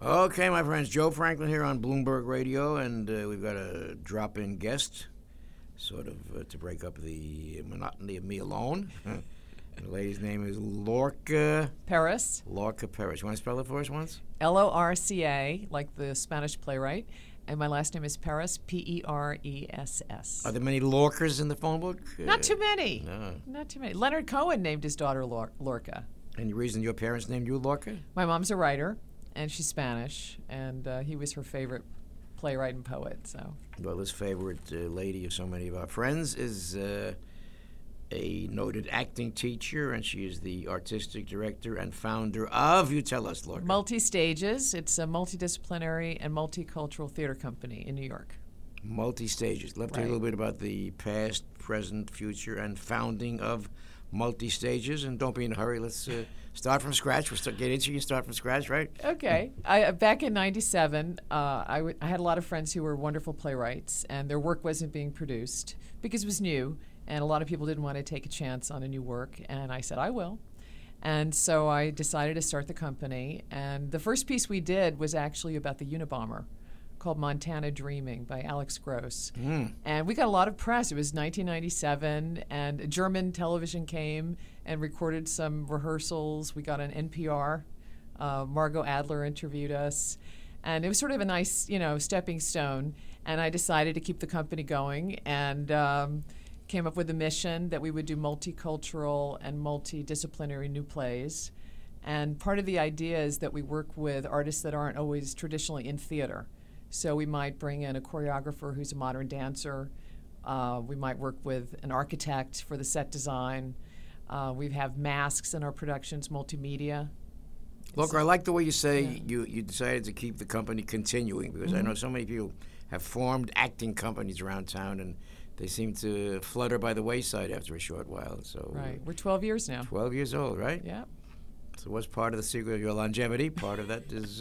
Okay, my friends, Joe Franklin here on Bloomberg Radio, and we've got a drop-in guest, sort of to break up the monotony of me alone. The lady's name is Lorca Perez. Lorca Perez. You want to spell it for us once? Lorca, like the Spanish playwright. And my last name is Perez, Peress. Are there many Lorcas in the phone book? Not too many. No. Not too many. Leonard Cohen named his daughter Lorca. Any reason your parents named you Lorca? My mom's a writer, and she's Spanish, and he was her favorite playwright and poet. So. Well, this favorite lady of so many of our friends is a noted acting teacher, and she is the artistic director and founder of, you tell us, Lorca. Multi-Stages. It's a multidisciplinary and multicultural theater company in New York. Multi-Stages. Let's hear a little bit about the past, present, future, and founding of Multi-Stages. And don't be in a hurry. Let's start from scratch. We'll get into you. Start from scratch, right? Okay. Back in '97, I had a lot of friends who were wonderful playwrights, and their work wasn't being produced because it was new. And a lot of people didn't want to take a chance on a new work, and I said, I will. And so I decided to start the company, and the first piece we did was actually about the Unabomber, called Montana Dreaming by Alex Gross. And we got a lot of press. It was 1997, and German television came and recorded some rehearsals. We got an NPR. Margot Adler interviewed us. And it was sort of a nice, stepping stone. And I decided to keep the company going, and came up with a mission that we would do multicultural and multidisciplinary new plays. And part of the idea is that we work with artists that aren't always traditionally in theater. So we might bring in a choreographer who's a modern dancer. We might work with an architect for the set design. We have masks in our productions, multimedia. Look, I like the way you say you decided to keep the company continuing, because I know so many people have formed acting companies around town, and they seem to flutter by the wayside after a short while. So right. We're 12 years now. 12 years old, right? Yeah. So what's part of the secret of your longevity? Part of that is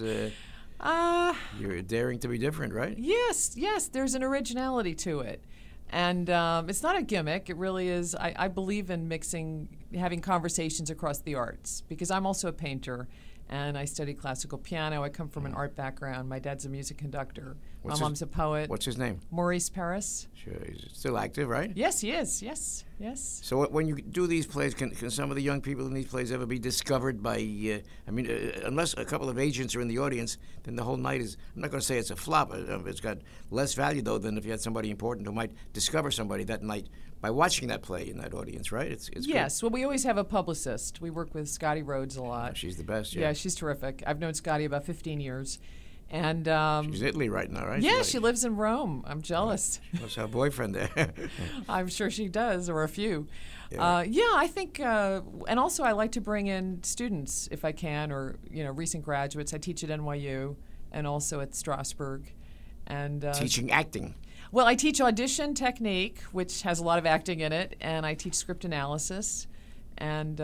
you're daring to be different, right? Yes. There's an originality to it. And it's not a gimmick. It really is. I believe in having conversations across the arts, because I'm also a painter. And I study classical piano. I come from an art background. My dad's a music conductor. My mom's a poet. What's his name? Maurice Perez. Sure, he's still active, right? Yes, he is. Yes. So when you do these plays, can some of the young people in these plays ever be discovered by, unless a couple of agents are in the audience, then the whole night is, I'm not going to say it's a flop. It's got less value, though, than if you had somebody important who might discover somebody that night by watching that play in that audience, right? It's yes. good. Well, we always have a publicist. We work with Scotty Rhodes a lot. She's the best, Yeah, she's terrific. I've known Scotty about 15 years. And she's in Italy right now, right? Yeah, she lives in Rome. I'm jealous. What's her boyfriend there? I'm sure she does, or a few. Yeah, I think, and also I like to bring in students if I can, or recent graduates. I teach at NYU and also at Strasberg, and teaching acting. Well, I teach audition technique, which has a lot of acting in it, and I teach script analysis, and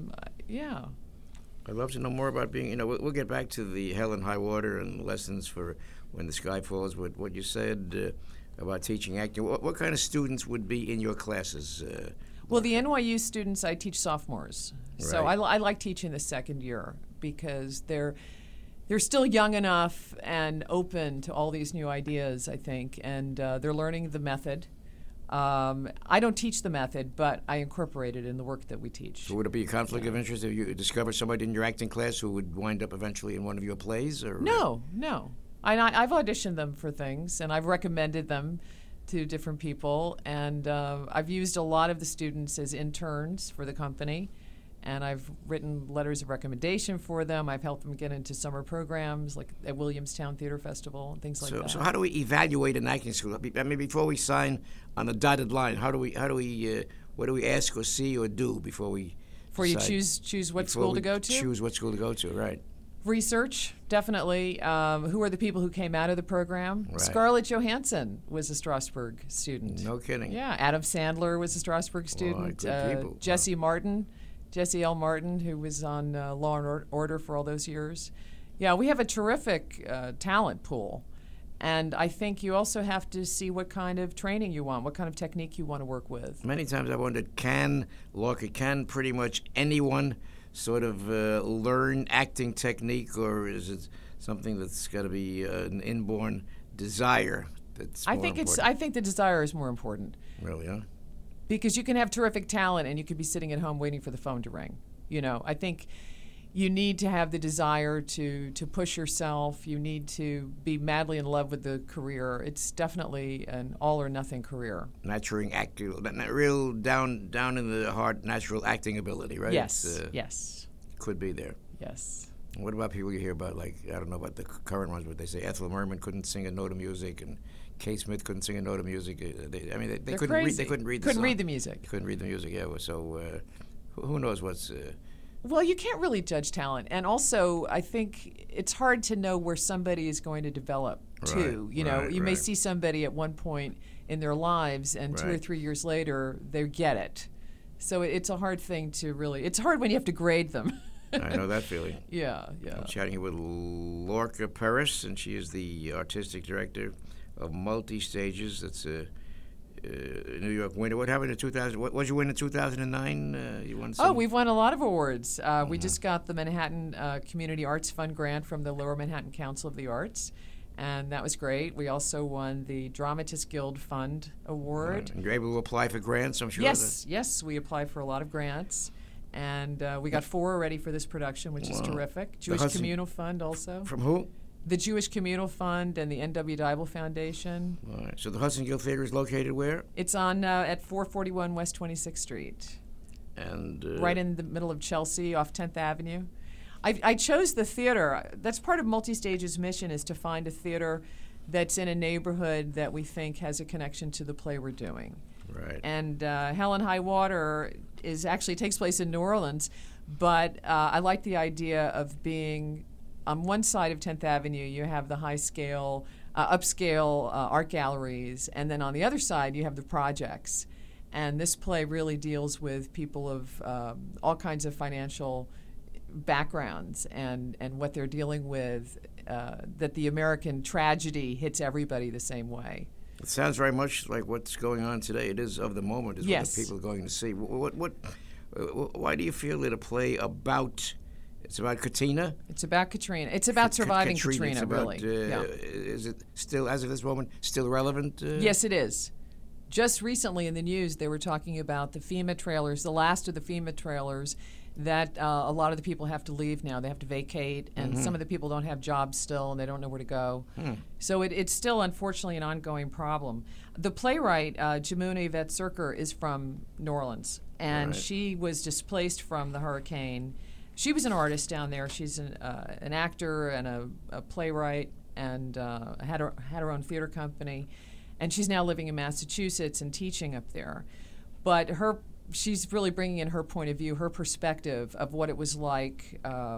I'd love to know more about being, we'll get back to the hell and high water and lessons for when the sky falls, what you said about teaching acting. What kind of students would be in your classes? Well, the NYU students, I teach sophomores. Right. So I like teaching the second year, because they're still young enough and open to all these new ideas, I think, and they're learning the method. I don't teach the method, but I incorporate it in the work that we teach. So would it be a conflict of interest if you discover somebody in your acting class who would wind up eventually in one of your plays? Or No. I've auditioned them for things, and I've recommended them to different people, and I've used a lot of the students as interns for the company. And I've written letters of recommendation for them. I've helped them get into summer programs, like at Williamstown Theater Festival and things like that. So how do we evaluate an acting school? I mean, before we sign on the dotted line, what do we ask or see or do before we you choose what school to go to? Choose what school to go to, right? Research, definitely. Who are the people who came out of the program? Right. Scarlett Johansson was a Strasberg student. No kidding. Yeah, Adam Sandler was a Strasberg student. Good people. Jesse L. Martin, who was on Law and Order for all those years. Yeah, we have a terrific talent pool. And I think you also have to see what kind of training you want, what kind of technique you want to work with. Many times I wondered, can pretty much anyone sort of learn acting technique, or is it something that's got to be an inborn desire? That's I more think important? I think the desire is more important. Really, huh? Because you can have terrific talent and you could be sitting at home waiting for the phone to ring. I think you need to have the desire to push yourself. You need to be madly in love with the career. It's definitely an all or nothing career. Natural acting, real down in the heart, natural acting ability, right? Yes, yes. Could be there. Yes. What about people you hear about, like, I don't know about the current ones, but they say Ethel Merman couldn't sing a note of music, and Kay Smith couldn't sing a note of music. They They're couldn't crazy. read. They couldn't read. Couldn't read the music. Couldn't read the music. Yeah. So who knows what's? Well, you can't really judge talent, and also I think it's hard to know where somebody is going to develop too. Right, You may right. see somebody at one point in their lives, and 2 or Right. 3 years later they get it. So it's a hard thing to really. It's hard when you have to grade them. I know that feeling. Yeah. I'm chatting here with Lorca Paris, and she is the artistic director of Multi Stages. That's a New York winner. What happened in 2000? What you win in 2009? You won. Oh, we've won a lot of awards. We just got the Manhattan Community Arts Fund grant from the Lower Manhattan Council of the Arts, and that was great. We also won the Dramatists Guild Fund Award. And you're able to apply for grants, I'm sure. Yes, we applied for a lot of grants, and we got 4 already for this production, which is Wow. terrific. Jewish Hudson- Communal Fund also. From who? The Jewish Communal Fund and the N.W. Dybel Foundation. All right. So the Hudson Guild Theater is located where? It's on at 441 West 26th Street. And Right in the middle of Chelsea, off 10th Avenue. I chose the theater. That's part of Multistage's mission, is to find a theater that's in a neighborhood that we think has a connection to the play we're doing. Right. And Hell and High Water actually takes place in New Orleans, but I like the idea of being on one side of 10th Avenue. You have the upscale art galleries, and then on the other side you have the projects. And this play really deals with people of all kinds of financial backgrounds and what they're dealing with, that the American tragedy hits everybody the same way. It sounds very much like what's going on today. It is of the moment, is Yes. what the people are going to see. Why do you feel that a play about? It's about Katrina. It's about Katrina. It's about surviving Katrina, it's about, really. Yeah. Is it still, as of this moment, still relevant? Yes, it is. Just recently in the news, they were talking about the FEMA trailers, the last of the FEMA trailers, that a lot of the people have to leave now. They have to vacate, and some of the people don't have jobs still, and they don't know where to go. So it's still, unfortunately, an ongoing problem. The playwright, Jamuna Yvette Cirker, is from New Orleans, and Right. she was displaced from the hurricane. She was an artist down there. She's an actor and a playwright, and had her own theater company. And she's now living in Massachusetts and teaching up there. But she's really bringing in her point of view, her perspective of what it was like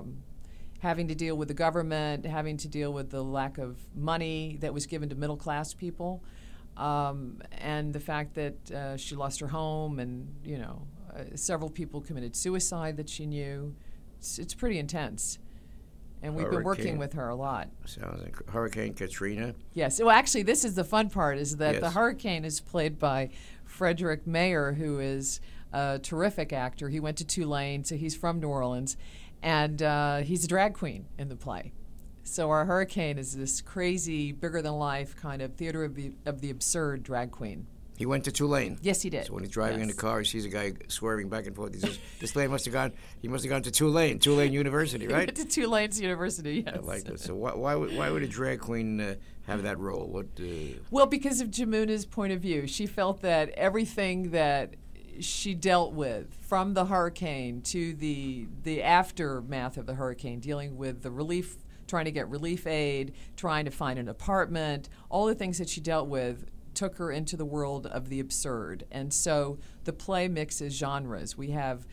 having to deal with the government, having to deal with the lack of money that was given to middle-class people, and the fact that she lost her home, and several people committed suicide that she knew. It's pretty intense. And we've been working Hurricane. with her a lot. Sounds like Hurricane Katrina. Yes. Well, actually, this is the fun part, is that the Yes. hurricane is played by Frederick Mayer, who is a terrific actor. He went to Tulane, so he's from New Orleans, and he's a drag queen in the play. So our hurricane is this crazy, bigger-than-life kind of theater of the absurd drag queen. He went to Tulane. Yes, he did. So when he's driving in the Yes. car, he sees a guy swerving back and forth. He says, "This man must have gone. He must have gone to Tulane University, He right?" went to Tulane's University, yes. I like that. So why would a drag queen have that role? What? Well, because of Jamuna's point of view. She felt that everything that she dealt with, from the hurricane to the aftermath of the hurricane, dealing with the relief, trying to get relief aid, trying to find an apartment, all the things that she dealt with took her into the world of the absurd. And so the play mixes genres. We have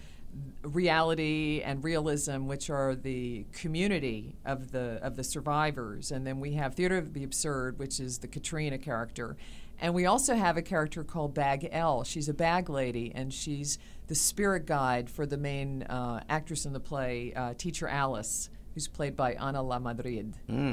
reality and realism, which are the community of the survivors, and then we have theater of the absurd, which is the Katrina character, and we also have a character called Bag L. She's a bag lady, and she's the spirit guide for the main actress in the play, Teacher Alice, who's played by Ana La Madrid.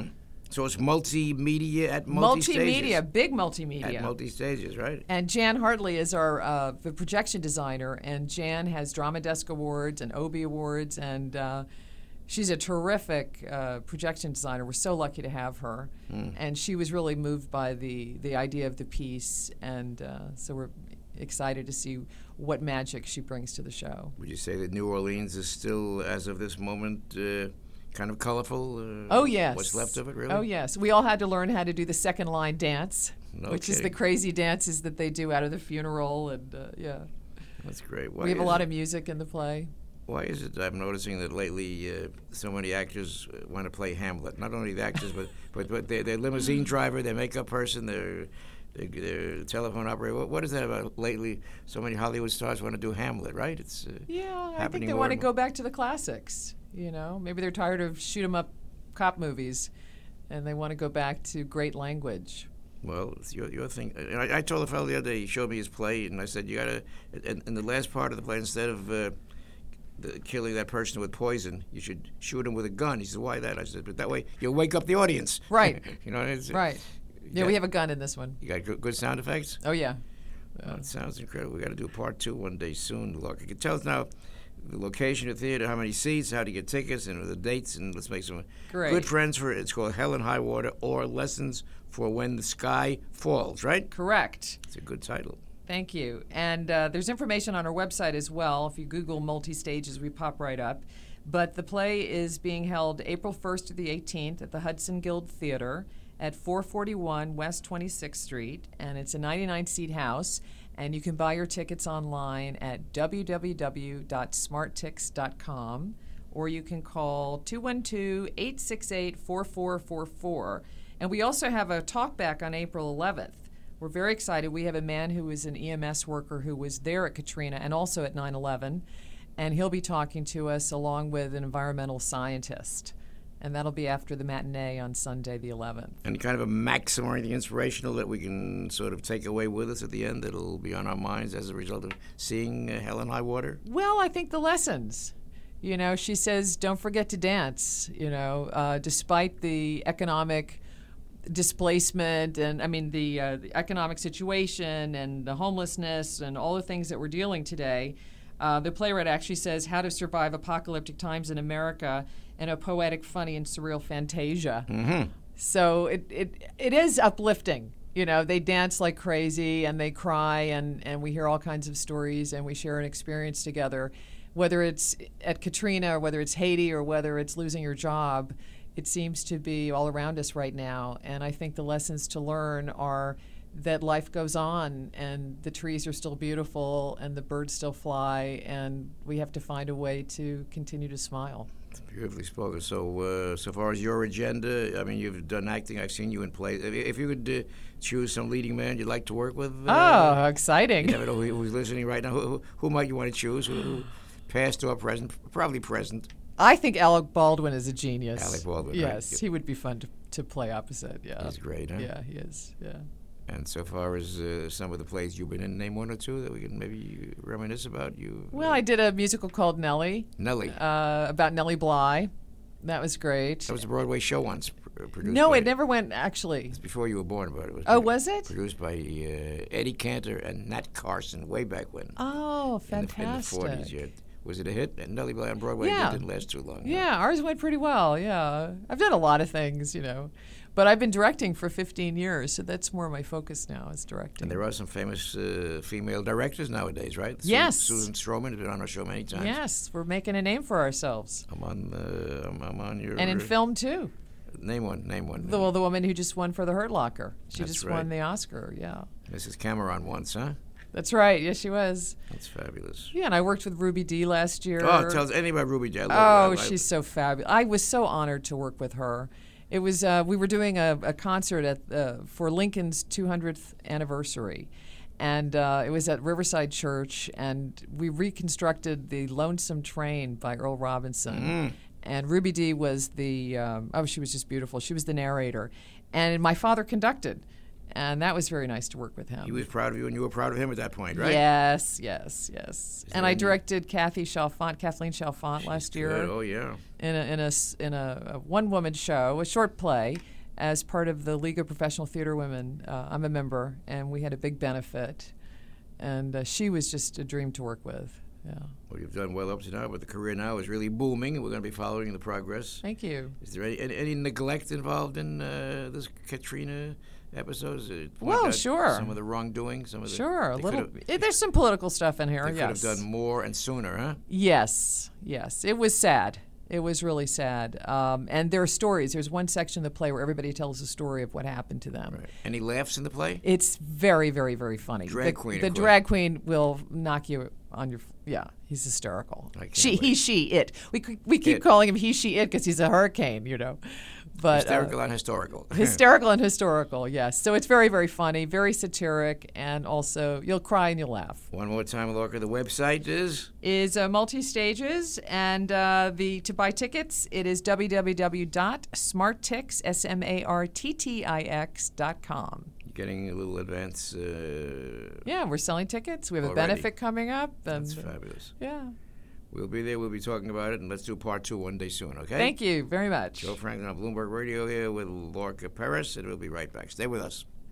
So it's multimedia at multi-stages. Multimedia, big multimedia. At multi-stages, right? And Jan Hartley is our the projection designer, and Jan has Drama Desk Awards and Obie Awards, and she's a terrific projection designer. We're so lucky to have her. And she was really moved by the idea of the piece, and so we're excited to see what magic she brings to the show. Would you say that New Orleans is still, as of this moment, kind of colorful? Oh, yes. What's left of it, really? Oh, yes. We all had to learn how to do the second line dance, which is the kidding. crazy dances that they do out of the funeral, and yeah. That's great. We have a lot of music in the play. Why is it I'm noticing that lately so many actors want to play Hamlet? Not only the actors, but their limousine driver, their makeup person, their telephone operator. What is that about lately? So many Hollywood stars want to do Hamlet, right? It's Yeah, I think happening they more want to and go back to the classics. You know, maybe they're tired of shoot-'em-up cop movies, and they want to go back to great language. Well, it's your thing. And I told a fellow the other day, he showed me his play, and I said, you got to, in the last part of the play, instead of killing that person with poison, you should shoot him with a gun. He said, why that? I said, but that way you'll wake up the audience. Right. You know, it's, Right. Yeah, we have a gun in this one. You got good sound effects? Oh, yeah. Oh, it sounds incredible. We got to do part 2 one day soon. Look, you can tell us now the location of the theater, how many seats, how to get tickets, and the dates, and let's make some Great. good friends for it. It's called Hell and High Water, or Lessons for When the Sky Falls, right? Correct. It's a good title. Thank you. And there's information on our website as well. If you Google multi-stages, we pop right up. But the play is being held April 1st to the 18th at the Hudson Guild Theater at 441 West 26th Street, and it's a 99-seat house. And you can buy your tickets online at www.smarttix.com, or you can call 212-868-4444. And we also have a talkback on April 11th. We're very excited. We have a man who is an EMS worker who was there at Katrina and also at 9/11, and he'll be talking to us along with an environmental scientist. And that'll be after the matinee on Sunday the 11th. And kind of a maxim or anything inspirational that we can sort of take away with us at the end that'll be on our minds as a result of seeing Hell and High Water? Well, I think the lessons. You know, she says, don't forget to dance, you know, despite the economic displacement and, the economic situation and the homelessness and all the things that we're dealing today. The playwright actually says how to survive apocalyptic times in America in a poetic, funny, and surreal fantasia. Mm-hmm. So it is uplifting. You know, they dance like crazy and they cry and we hear all kinds of stories and we share an experience together. Whether it's at Katrina or whether it's Haiti or whether it's losing your job, it seems to be all around us right now. And I think the lessons to learn are that life goes on and the trees are still beautiful and the birds still fly and we have to find a way to continue to smile. Beautifully spoken. So, so far as your agenda, you've done acting. I've seen you in plays. If you could choose some leading man you'd like to work with. Oh, exciting. You never know who's listening right now. Who might you want to choose? Who, past or present? Probably present. I think Alec Baldwin is a genius. Alec Baldwin, yes, right. He would be fun to play opposite. Yeah, He's great, huh? Yeah, he is. Yeah. And so far as some of the plays you've been in, name one or two that we can maybe reminisce about. Well, I did a musical called Nellie. Nellie. About Nellie Bly. That was great. That was a Broadway show once produced. No, by, it never went, actually. It's before you were born, but it was. Was it? Produced by Eddie Cantor and Nat Carson way back when. Oh, fantastic. In the 40s, yeah. Was it a hit? And Nellie Bly on Broadway didn't last too long. Yeah, ours went pretty well, yeah. I've done a lot of things, you know. But I've been directing for 15 years, so that's more my focus now is directing. And there are some famous female directors nowadays, right? Yes. Susan Stroman has been on our show many times. Yes, we're making a name for ourselves. I'm on your... And in film, too. Name one. The woman who just won for The Hurt Locker. She That's just right. won the Oscar, yeah. Mrs. Cameron once, huh? That's right. Yes, she was. That's fabulous. Yeah, and I worked with Ruby Dee last year. Oh, tell us anything about Ruby Dee. I love her. She's so fabulous. I was so honored to work with her. It was we were doing a concert for Lincoln's 200th anniversary, and it was at Riverside Church, and we reconstructed the Lonesome Train by Earl Robinson. And Ruby Dee was she was just beautiful. She was the narrator, and my father conducted. And that was very nice to work with him. He was proud of you, and you were proud of him at that point, right? Yes. And I directed Kathleen Chalfant last year. Good. Oh, yeah. In a one-woman show, a short play as part of the League of Professional Theater Women. I'm a member, and we had a big benefit. And she was just a dream to work with. Yeah. Well, you've done well up to now, but the career now is really booming, and we're going to be following the progress. Thank you. Is there any neglect involved in this Katrina episodes? Well, sure. Some of the wrongdoing, Sure, a little. There's some political stuff in here. They yes. could have done more and sooner, huh? Yes. It was sad. It was really sad. And there are stories. There's one section of the play where everybody tells a story of what happened to them. Right. Any laughs in the play? It's very, very, very funny. Drag queen. The drag queen will knock you on your. Yeah, he's hysterical. It. We keep calling him he, she, it because he's a hurricane, you know. But hysterical and historical. Hysterical and historical, yes. So it's very, very funny, very satiric, and also you'll cry and you'll laugh. One more time, Lorca. The website is multi-stages, and to buy tickets, it is www.smarttix.com. Getting a little advance. Yeah, we're selling tickets. We have already. A benefit coming up. And, that's fabulous. Yeah. We'll be there. We'll be talking about it, and let's do part 2 one day soon, okay? Thank you very much. Joe Franklin on Bloomberg Radio here with Lorca Perez, and we'll be right back. Stay with us.